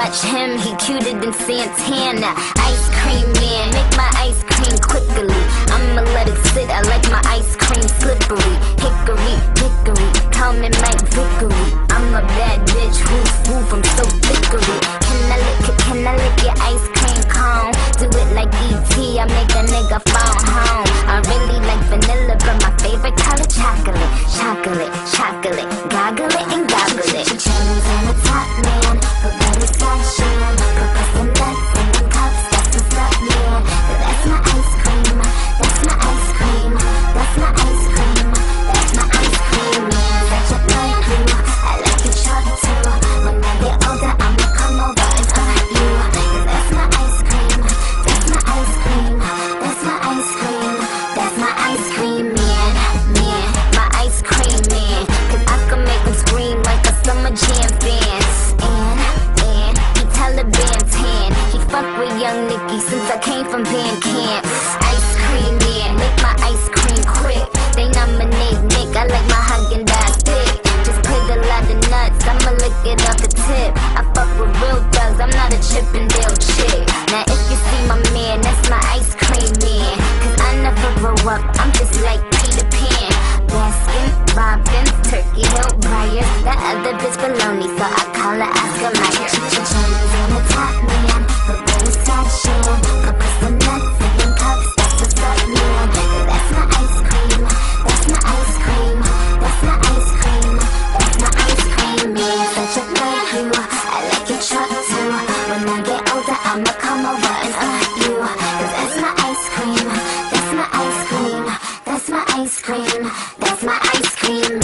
watch him, he cuter than Santana. Ice cream man, make my ice cream quickly. I'ma let it sit, I like my ice cream slippery. Hickory, dickory, call me Mike Vickery. I'm a bad bitch, woof woof, I'm so thickery. Can I lick your ice cream cone? Do it like E.T., I make a nigga fall home. I really like vanilla, but my favorite color chocolate. Chocolate, chocolate, goggle it and gobble it. Cherries on the top, man, but butterscotch, put some nuts in them cups, that's what's up, yeah. But that's my ice cream, that's my ice cream, that's my ice cream, that's my ice cream, man. Such a like you, I like your truck too. When I get older, I'ma come over and you. Cause that's my ice cream, that's my ice cream, that's my ice cream, that's my ice cream, man, man, my ice cream, man. Cause I can make them scream like a summer jam fan. And he Taliban tan. He fuck with young Nicky since I came from band camp. Ice cream, man, make my ice cream quick. They nominate Nick, I like my Haagen-Dazs thick. Just put a lot of nuts, I'ma lick it off the tip. I fuck with real thugs, I'm not a Chippendale chick. Now if you see my man, that's my ice cream man. Cause I never grow up, I'm just like Peter Pan. Baskin, Robbins, Turkey Hill, Briars. That other bitch baloney, so I call her Oscar Mayer. Cherries on the top, man, but butterscotch, yeah. Put some nuts in them cups, that's what's up, man. That's my ice cream, that's my ice cream, that's my ice cream, that's my ice cream, man. Such a like you, I like your truck too. When I get older, I'ma come over and you. Cause that's my ice cream, that's my ice cream, that's my ice cream, that's my ice cream.